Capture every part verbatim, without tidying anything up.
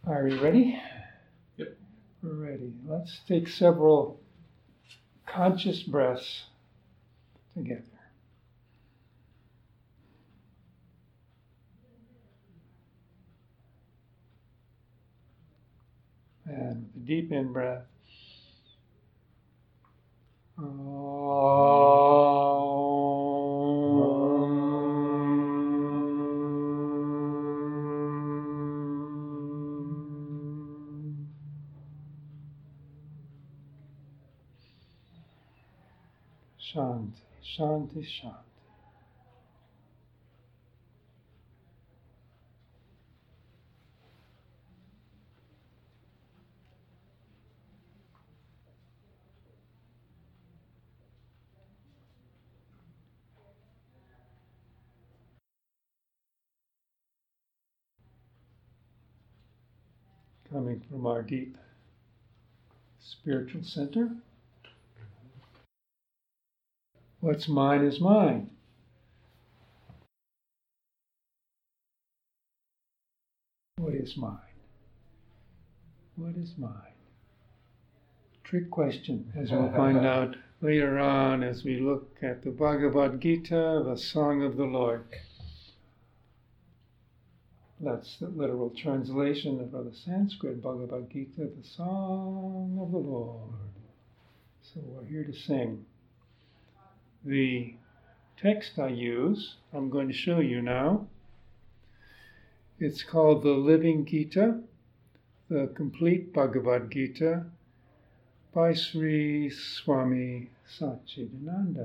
Are we ready? Yep. We're ready. Let's take several conscious breaths together. And with a deep in breath. Shanti, Shanti, Shanti. Coming from our deep spiritual center. What's mine is mine. What is mine? What is mine? Trick question, as we'll find out later on as we look at the Bhagavad Gita, the Song of the Lord. That's the literal translation of the Sanskrit Bhagavad Gita, the Song of the Lord. So we're here to sing. The text I use, I'm going to show you now. It's called the Living Gita, the Complete Bhagavad Gita, by Sri Swami Satchidananda.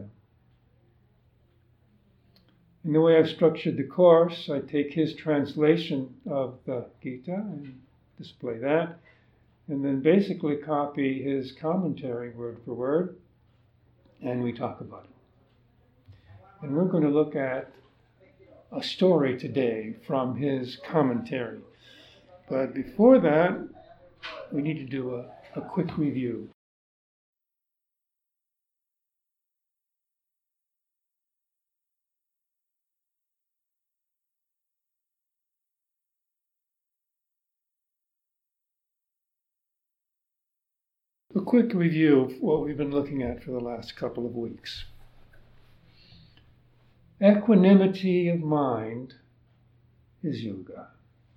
In the way I've structured the course, I take his translation of the Gita and display that, and then basically copy his commentary word for word, and we talk about it. And we're going to look at a story today from his commentary. But before that, we need to do a, a quick review. A quick review of what we've been looking at for the last couple of weeks. Equanimity of mind is yoga.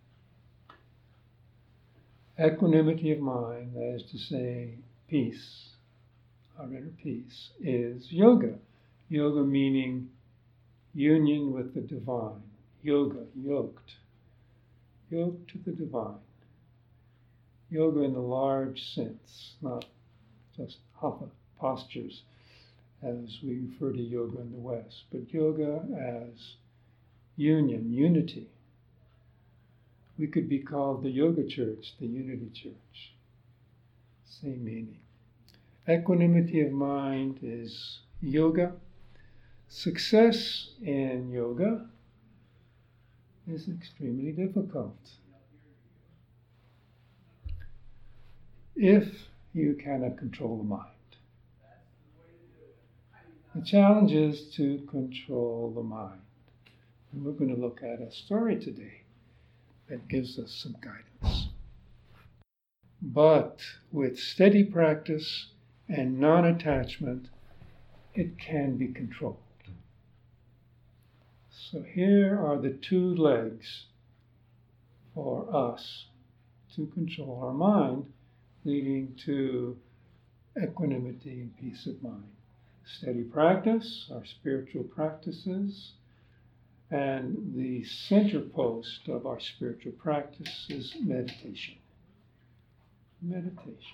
Equanimity of mind, that is to say, peace, our inner peace, is yoga. Yoga meaning union with the divine. Yoga, yoked. Yoked to the divine. Yoga in the large sense, not just hatha postures as we refer to yoga in the West, but yoga as union, unity. We could be called the Yoga Church, the Unity Church. Same meaning. Equanimity of mind is yoga. Success in yoga is extremely difficult. If you cannot control the mind. The challenge is to control the mind. And we're going to look at a story today that gives us some guidance. But with steady practice and non-attachment, it can be controlled. So here are the two legs for us to control our mind, leading to equanimity and peace of mind. Steady practice, our spiritual practices, and the center post of our spiritual practice is meditation. Meditation.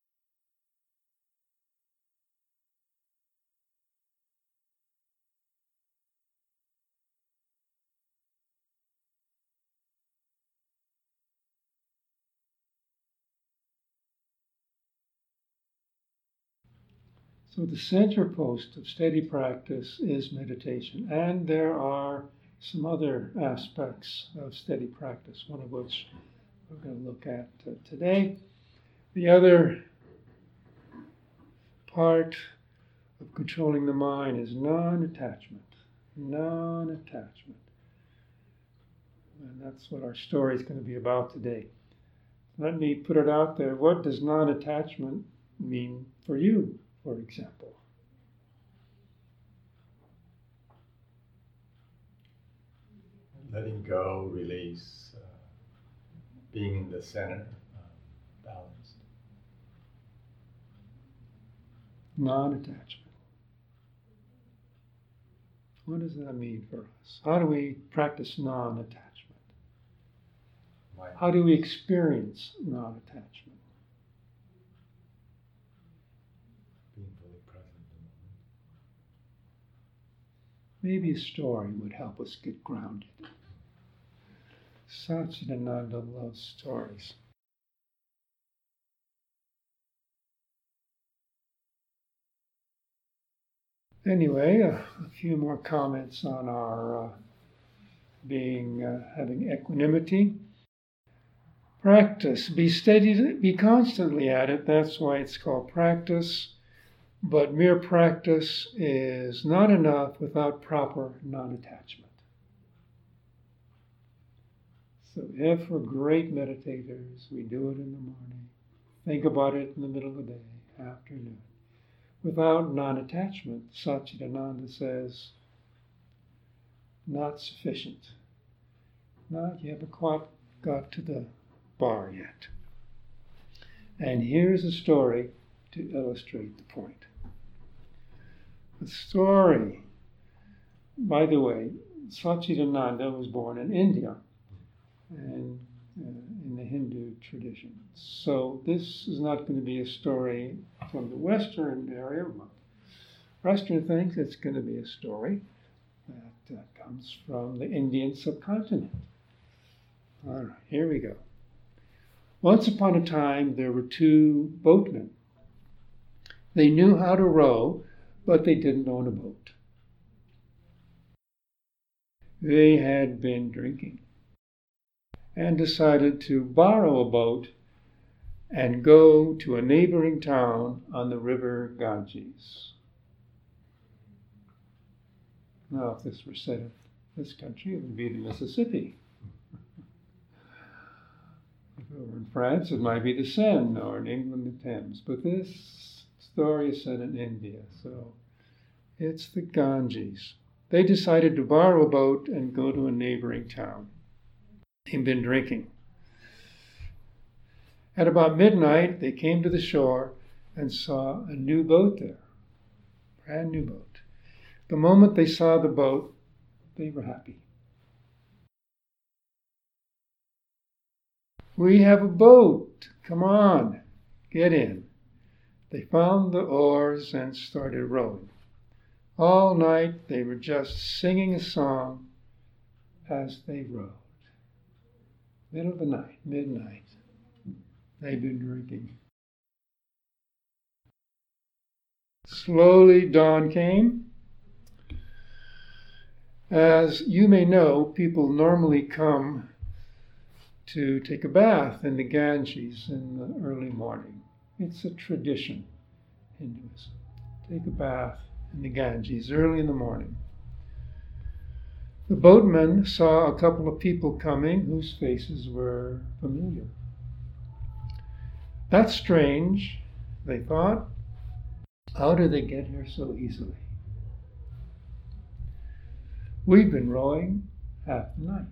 So the center post of steady practice is meditation, and there are some other aspects of steady practice, one of which we're going to look at uh, today. The other part of controlling the mind is non-attachment. Non-attachment. And that's what our story is going to be about today. Let me put it out there. What does non-attachment mean for you, for example? Letting go, release, uh, being in the center, uh, balanced. Non-attachment. What does that mean for us? How do we practice non-attachment? How do we experience non-attachment? Being fully present in the moment. Maybe a story would help us get grounded. Satchidananda loves stories. Anyway, uh, a few more comments on our uh, being, uh, having equanimity. Practice. Be steady, be constantly at it. That's why it's called practice. But mere practice is not enough without proper non-attachment. So if we're great meditators, we do it in the morning. Think about it in the middle of the day, afternoon. Without non-attachment, Satchidananda says, not sufficient. Not, you haven't quite got to the bar yet. And here's a story to illustrate the point. The story, by the way, Satchidananda was born in India and uh, in the Hindu tradition. So this is not going to be a story from the Western area, but Western thinks it's going to be a story that uh, comes from the Indian subcontinent. All right, here we go. Once upon a time, there were two boatmen. They knew how to row, but they didn't own a boat. They had been drinking and decided to borrow a boat and go to a neighboring town on the river Ganges. Now, if this were said in this country, it would be the Mississippi. If it were in France, it might be the Seine, or in England, the Thames. But this story is set in India, so it's the Ganges. They decided to borrow a boat and go to a neighboring town. They'd been drinking. At about midnight, they came to the shore and saw a new boat there, brand new boat. The moment they saw the boat, they were happy. We have a boat. Come on, get in. They found the oars and started rowing. All night they were just singing a song as they rowed. Middle of the night, midnight. They've been drinking. Slowly dawn came. As you may know, people normally come to take a bath in the Ganges in the early morning. It's a tradition, Hinduism. Take a bath in the Ganges early in the morning. The boatman saw a couple of people coming whose faces were familiar. That's strange, they thought. How did they get here so easily? We've been rowing half the night.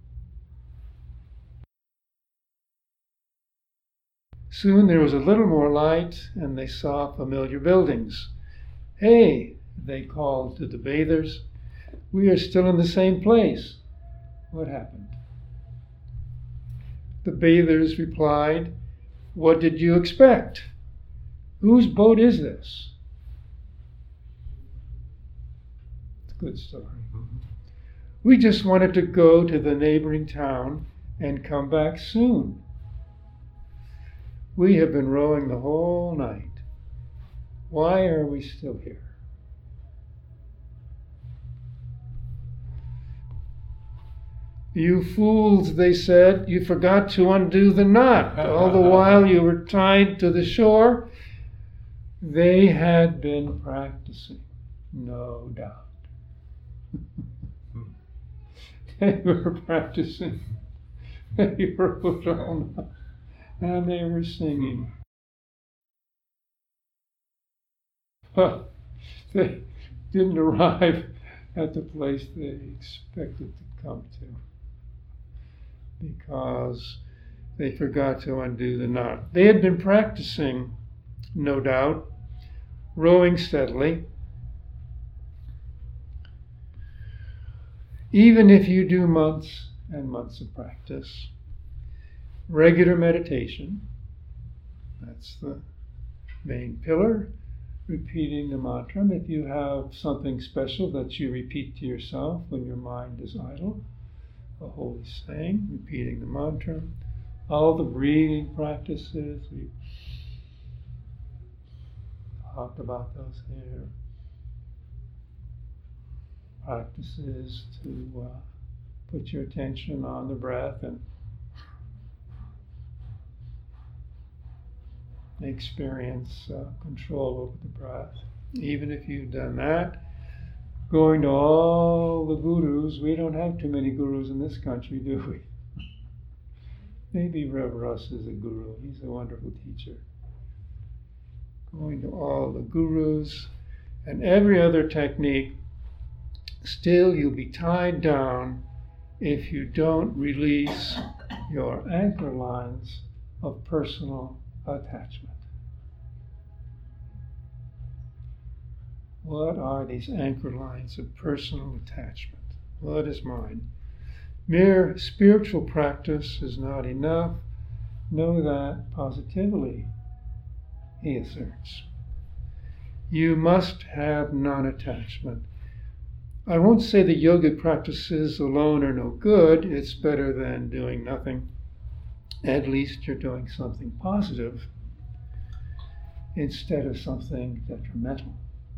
Soon there was a little more light, and they saw familiar buildings. Hey, they called to the bathers, we are still in the same place. What happened? The bathers replied, what did you expect? Whose boat is this? It's a good story. We just wanted to go to the neighboring town and come back soon. We have been rowing the whole night. Why are we still here? You fools, they said, you forgot to undo the knot. All the while you were tied to the shore. They had been practicing, no doubt. They were practicing. They were put on. and they were singing. But they didn't arrive at the place they expected to come to because they forgot to undo the knot. They had been practicing, no doubt, rowing steadily. Even if you do months and months of practice, regular meditation, that's the main pillar, repeating the mantra. If you have something special that you repeat to yourself when your mind is idle, a holy saying, repeating the mantra, all the breathing practices, we talked about those here. Practices to uh, put your attention on the breath and experience uh, control over the breath. Even if you've done that, going to all the gurus, we don't have too many gurus in this country, do we? Maybe Rev Russ is a guru. He's a wonderful teacher. Going to all the gurus and every other technique, still you'll be tied down if you don't release your anchor lines of personal attachment. What are these anchor lines of personal attachment? What is mine? Mere spiritual practice is not enough. Know that positively, he asserts. You must have non-attachment. I won't say the yogic practices alone are no good. It's better than doing nothing. At least you're doing something positive instead of something detrimental.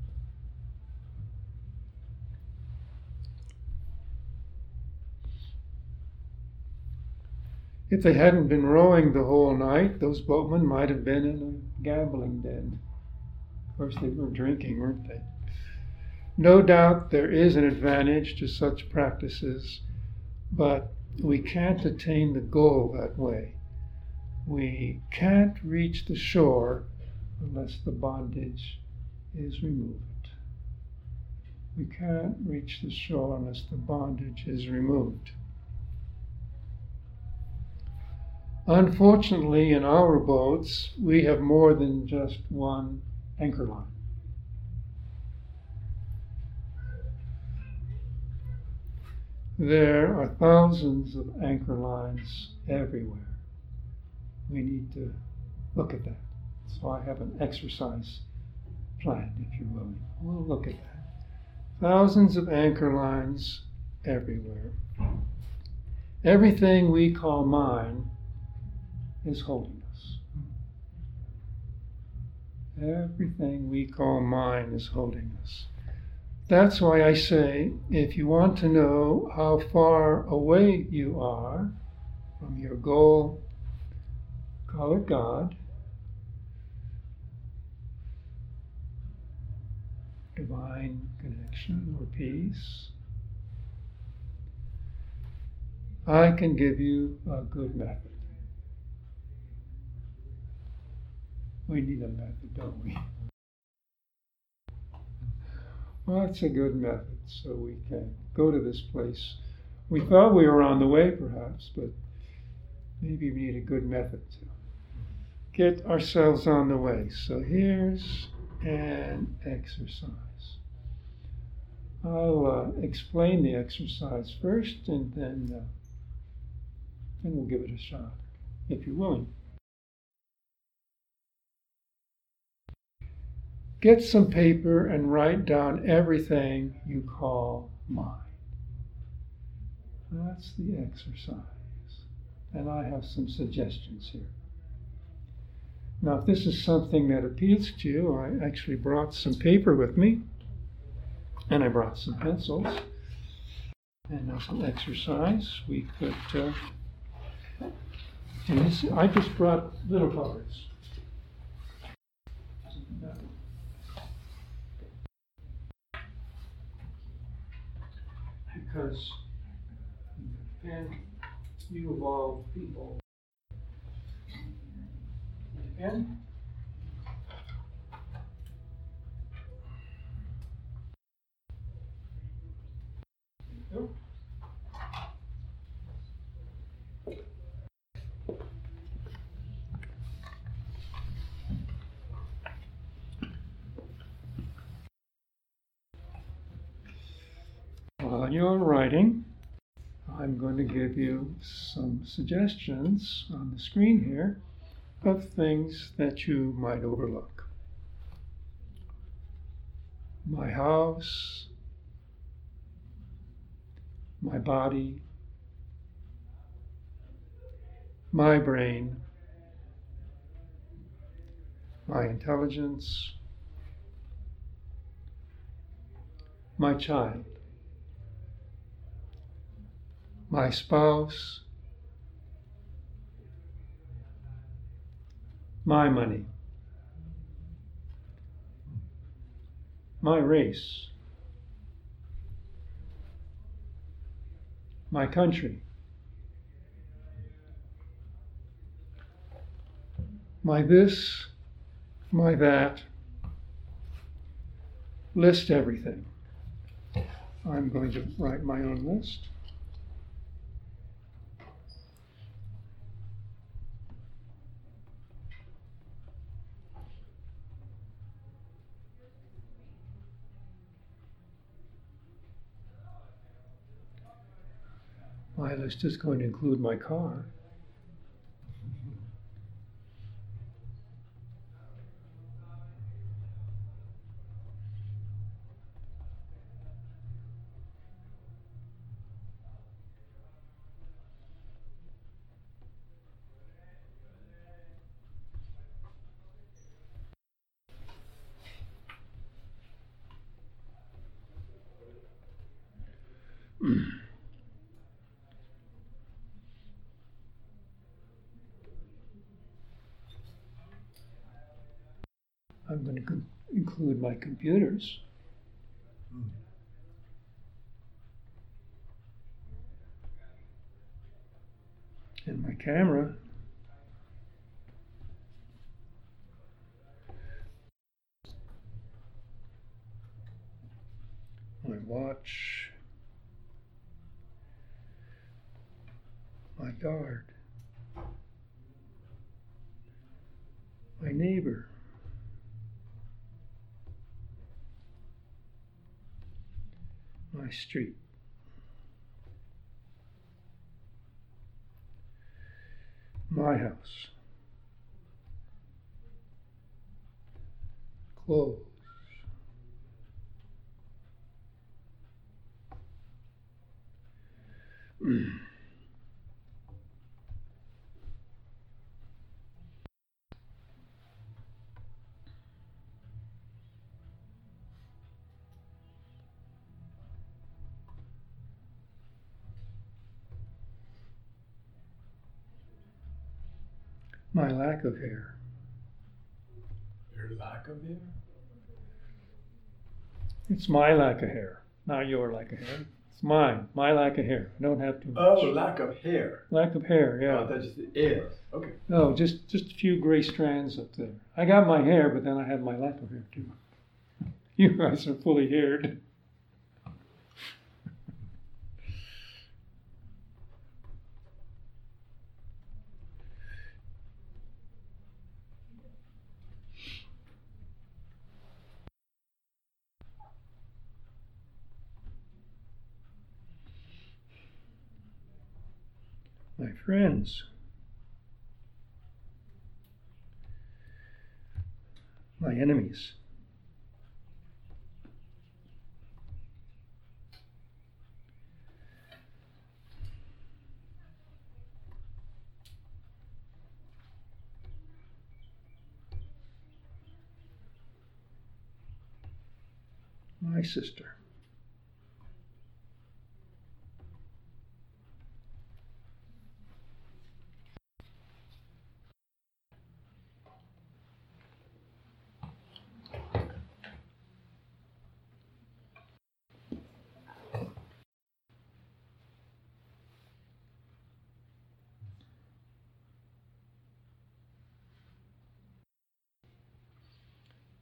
If they hadn't been rowing the whole night, those boatmen might have been in a gambling den. Of course, they were drinking, weren't they? No doubt there is an advantage to such practices, but we can't attain the goal that way. We can't reach the shore unless the bondage is removed. We can't reach the shore unless the bondage is removed. Unfortunately, in our boats, we have more than just one anchor line. There are thousands of anchor lines everywhere. We need to look at that. So I have an exercise plan, if you're willing. We'll look at that. Thousands of anchor lines everywhere. Everything we call mine is holding us. Everything we call mine is holding us. That's why I say, if you want to know how far away you are from your goal, call it God, divine connection or peace. I can give you a good method. We need a method, don't we? Well, it's a good method, so we can go to this place. We thought we were on the way, perhaps, but maybe we need a good method to get ourselves on the way. So here's an exercise. I'll uh, explain the exercise first, and then, uh, then we'll give it a shot, if you're willing. Get some paper and write down everything you call mine. That's the exercise. And I have some suggestions here. Now, if this is something that appeals to you, I actually brought some paper with me, and I brought some pencils, and now some exercise. We could, uh, and this, I just brought little cards. Because and you evolve people. again. There you go. While you're writing, I'm going to give you some suggestions on the screen here of things that you might overlook. My house, my body, my brain, my intelligence, my child, my spouse, my money, my race, my country, my this, my that. List everything. I'm going to write my own list. My list is going to include my car. I'm going to co- include my computers. And my camera. My watch. My guard. My neighbor. My street. My house. Clothes. My lack of hair. Your lack of hair? It's my lack of hair, not your lack of hair. It's mine, my lack of hair. I don't have too much. Oh, lack of hair. Lack of hair, yeah. Oh, that's just is. Okay. No, just just a few gray strands up there. I got my hair, but then I have my lack of hair too. You guys are fully haired. My friends. My enemies. My sister.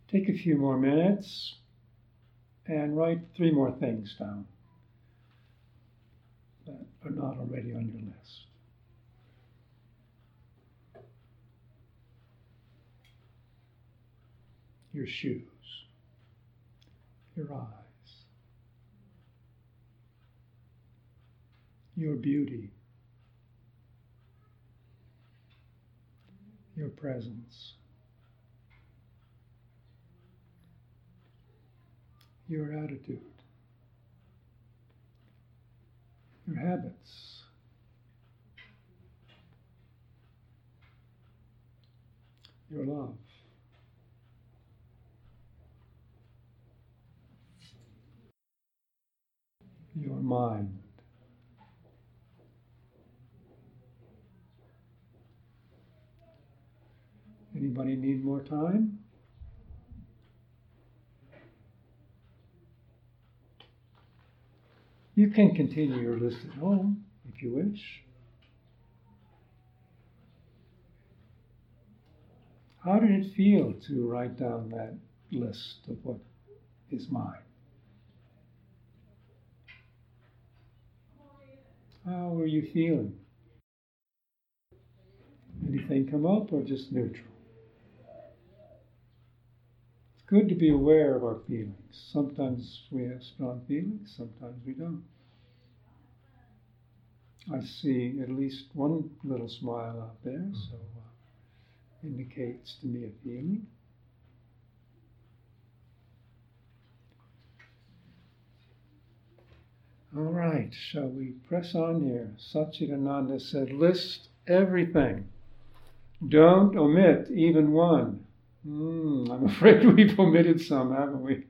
take a few more minutes and write three more things down that are not already on your list. Your shoes, your eyes, your beauty, your presence, your attitude, your habits, your love, your mind, anybody need more time? You can continue your list at home if you wish. How did it feel to write down that list of what is mine? How were you feeling? Anything come up or just neutral? It's good to be aware of our feelings. Sometimes we have strong feelings, sometimes we don't. I see at least one little smile out there, so uh, indicates to me a feeling. All right, shall we press on here? Satchidananda said, list everything. Don't omit even one. Mm, I'm afraid we've omitted some, haven't we?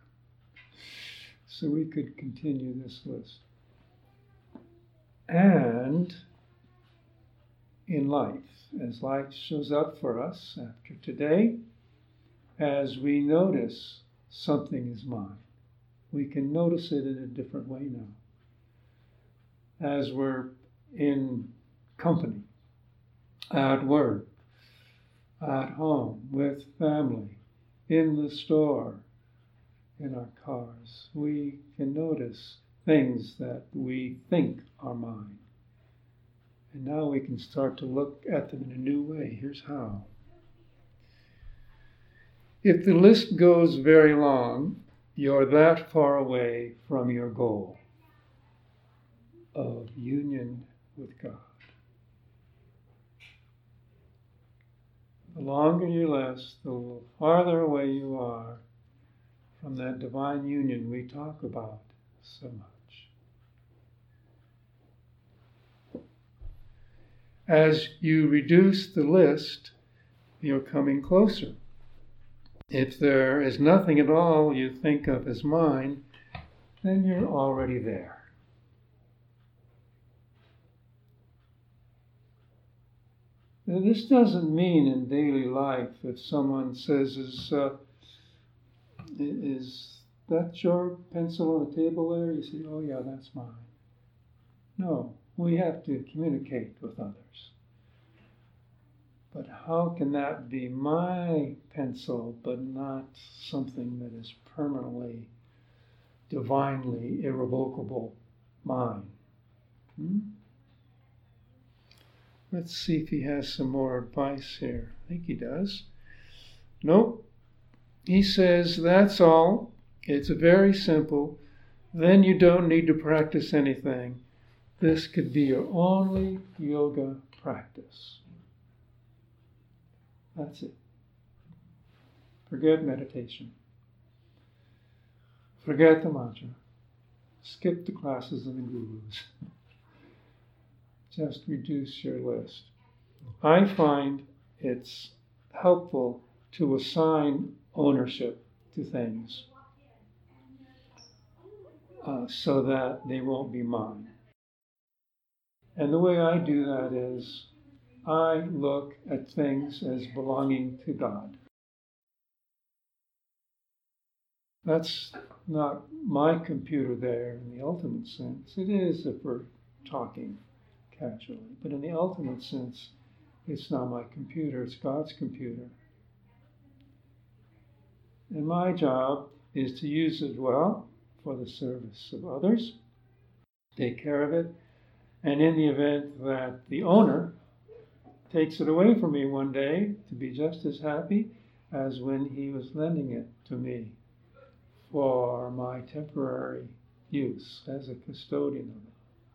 So we could continue this list. And in life, as life shows up for us after today, as we notice something is mine, we can notice it in a different way now. As we're in company, at work, at home, with family, in the store, in our cars, we can notice things that we think are mine. And now we can start to look at them in a new way. Here's how. If the list goes very long, you're that far away from your goal of union with God. The longer your list, the farther away you are from that divine union we talk about so much. As you reduce the list, you're coming closer. If there is nothing at all you think of as mine, then you're already there. Now, this doesn't mean in daily life if someone says, is, uh, is that your pencil on the table there? You say, oh yeah, that's mine. No, we have to communicate with others. But how can that be my pencil, but not something that is permanently, divinely, irrevocable mine? Hmm? Let's see if he has some more advice here. I think he does. Nope. He says, that's all. It's very simple. Then you don't need to practice anything. This could be your only yoga practice. That's it. Forget meditation. Forget the mantra. Skip the classes and the gurus. Just reduce your list. I find it's helpful to assign ownership to things uh, so that they won't be mine. And the way I do that is I look at things as belonging to God. That's not my computer there in the ultimate sense. It is if we're talking casually. But in the ultimate sense, it's not my computer, it's God's computer. And my job is to use it well for the service of others, take care of it, and in the event that the owner takes it away from me one day, to be just as happy as when he was lending it to me for my temporary use as a custodian of it.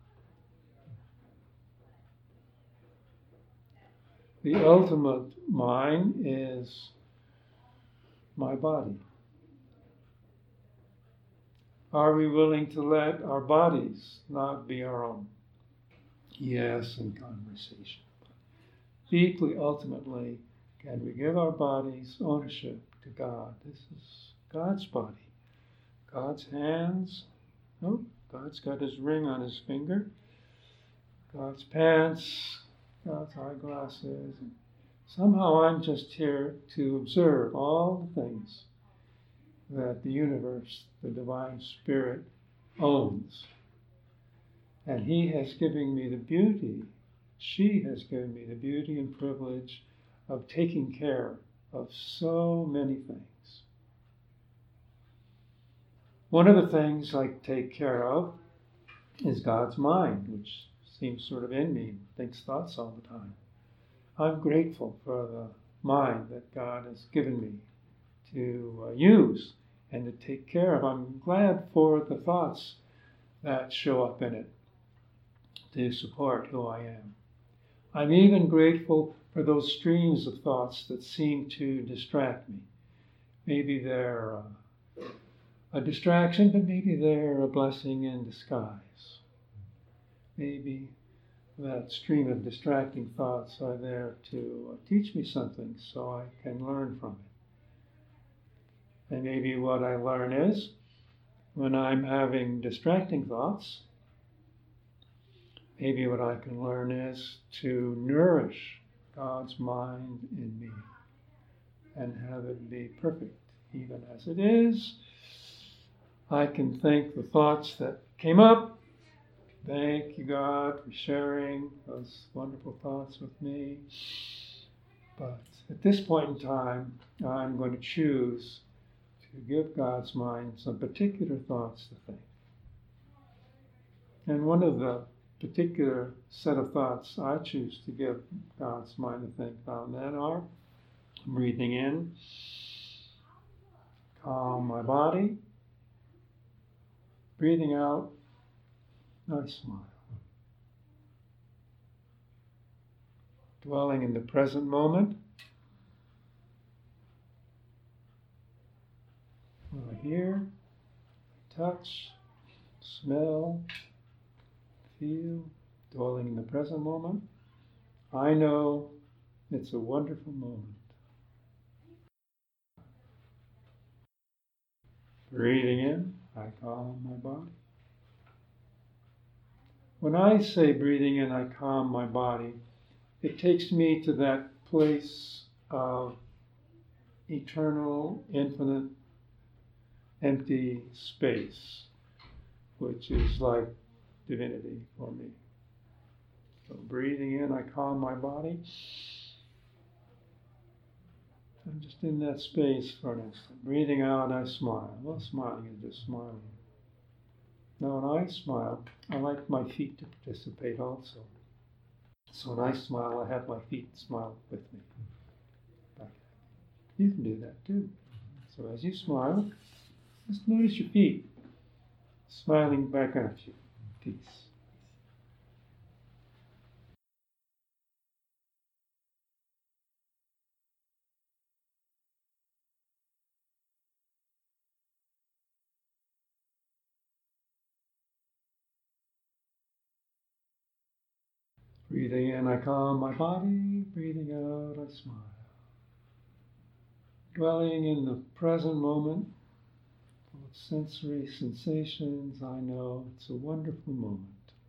The ultimate mine is my body. Are we willing to let our bodies not be our own? Yes, in conversation. Deeply, ultimately, can we give our bodies ownership to God? This is God's body. God's hands. Oh, God's got his ring on his finger. God's pants. God's eyeglasses. Somehow I'm just here to observe all the things that the universe, the Divine Spirit, owns. And he has given me the beauty, she has given me the beauty and privilege of taking care of so many things. One of the things I take care of is God's mind, which seems sort of in me, thinks thoughts all the time. I'm grateful for the mind that God has given me to uh, use and to take care of. I'm glad for the thoughts that show up in it to support who I am. I'm even grateful for those streams of thoughts that seem to distract me. Maybe they're uh, a distraction, but maybe they're a blessing in disguise. Maybe that stream of distracting thoughts are there to uh, teach me something so I can learn from it. And maybe what I learn is, when I'm having distracting thoughts, maybe what I can learn is to nourish God's mind in me and have it be perfect, even as it is. I can think the thoughts that came up. Thank you, God, for sharing those wonderful thoughts with me. But at this point in time, I'm going to choose to give God's mind some particular thoughts to think. And one of the particular set of thoughts I choose to give God's mind to think about then are breathing in, calm my body, breathing out, I smile. Dwelling in the present moment. I hear, touch, smell, feel, dwelling in the present moment. I know it's a wonderful moment. Breathing in, I calm my body. When I say breathing in, I calm my body, it takes me to that place of eternal, infinite, empty space, which is like divinity for me. So breathing in, I calm my body. I'm just in that space for an instant. Breathing out, I smile. Well, smiling is just smiling. Now, when I smile, I like my feet to participate also. So when I smile, I have my feet smile with me. You can do that too. So as you smile, just notice your feet smiling back at you. Peace. Breathing in, I calm my body. Breathing out, I smile. Dwelling in the present moment, full of sensory sensations, I know it's a wonderful moment.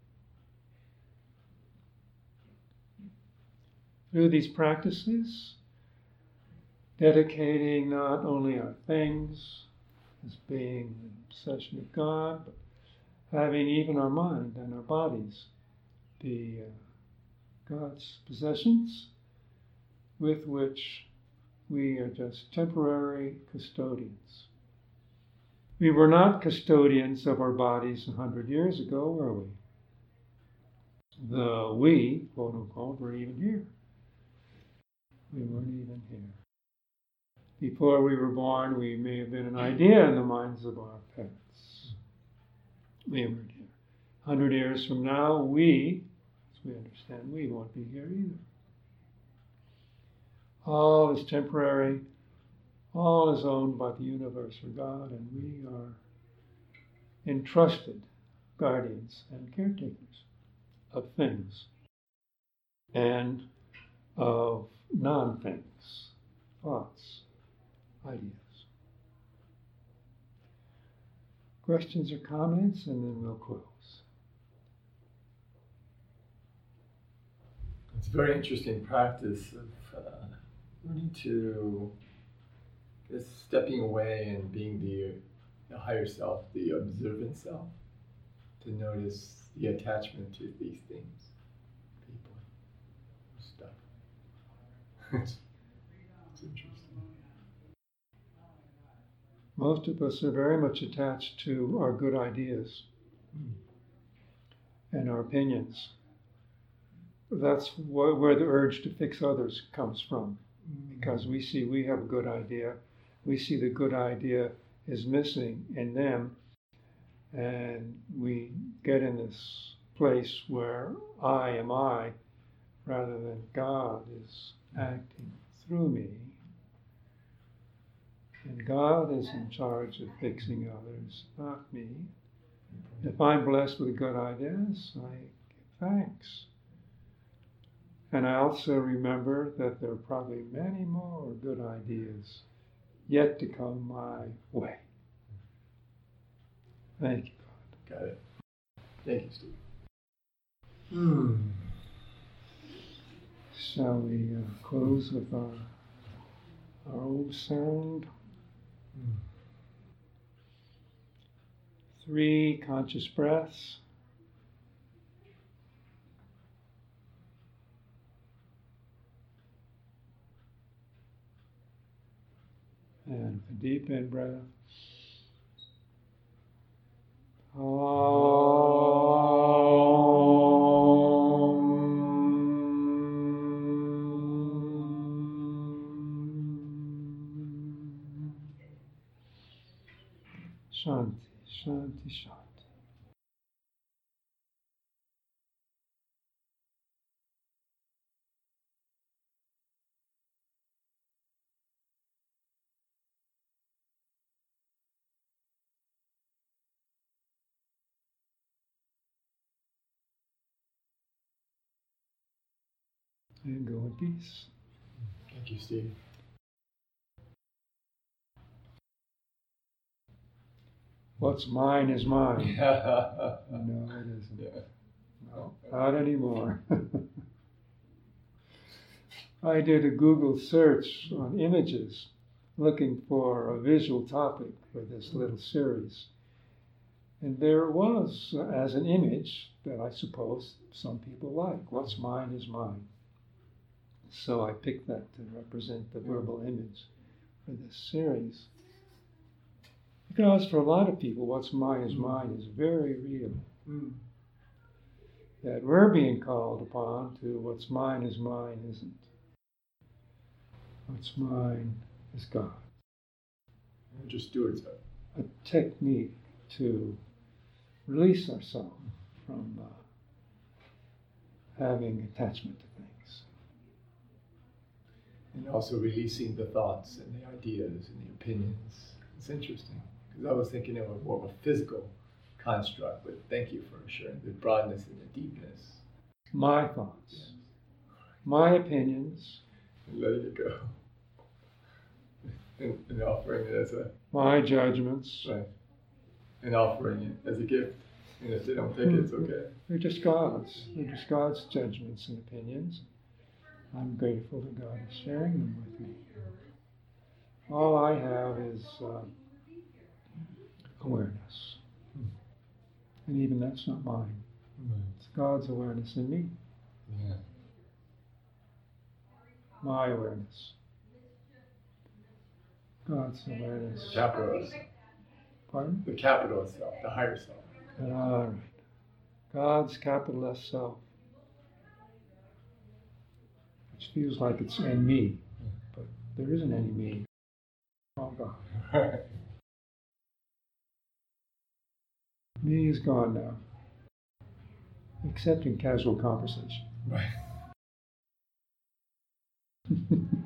Through these practices, dedicating not only our things as being an obsession of God, but having even our mind and our bodies be uh, God's possessions with which We are just temporary custodians. We were not custodians of our bodies a hundred years ago, were we? The we, quote unquote, were even here. We weren't even here. Before we were born, we may have been an idea in the minds of our parents. We weren't here. A hundred years from now, we, as we understand, we won't be here either. All is temporary. All is owned by the universe or God, and we are entrusted guardians and caretakers of things and of non-things, thoughts, ideas. Questions or comments, and then we'll close. It's a very interesting practice of uh, learning to just stepping away and being the, the higher self, the observant self, to notice the attachment to these things, people, stuff. it's, it's interesting. Most of us are very much attached to our good ideas mm. and our opinions. That's wh- where the urge to fix others comes from, mm. because we see we have a good idea. We see the good idea is missing in them, and we get in this place where I am I, rather than God is acting through me. And God is in charge of fixing others, not me. If I'm blessed with good ideas, I give thanks. And I also remember that there are probably many more good ideas yet to come my way. Thank you, God. Got it. Thank you, Steve. Hmm. Shall we uh, close with our, our old sound? Hmm. Three conscious breaths. And a deep in breath. Shanti, Shanti, Shanti. And go in peace. Thank you, Steve. What's mine is mine. No, it isn't. Yeah. No, not anymore. I did a Google search on images looking for a visual topic for this little series. And there it was uh, as an image that I suppose some people like. What's mine is mine. So I picked that to represent the verbal image for this series. Because for a lot of people, what's mine is mine is very real. Mm. That we're being called upon to what's mine is mine isn't. What's mine is God. And just stewards of it. A technique to release ourselves from uh, having attachment to things. And also releasing the thoughts and the ideas and the opinions. It's interesting, because I was thinking of a more of a physical construct, but thank you for sharing the broadness and the deepness. My thoughts, yes. My opinions, and letting it go. And, and offering it as a... my judgments. Right. And offering it as a gift. And if they don't take mm-hmm. it, it's okay. They're just God's. They're just God's judgments and opinions. I'm grateful that God is sharing them with me. All I have is uh, awareness. Mm. And even that's not mine. Mm. It's God's awareness in me. Yeah. My awareness. God's awareness. Capital self. Pardon? The capital self, the higher self. All right. God's capital S self. Which feels like it's in me, but there isn't any me. All gone. Me is gone now, except in casual conversation. Right.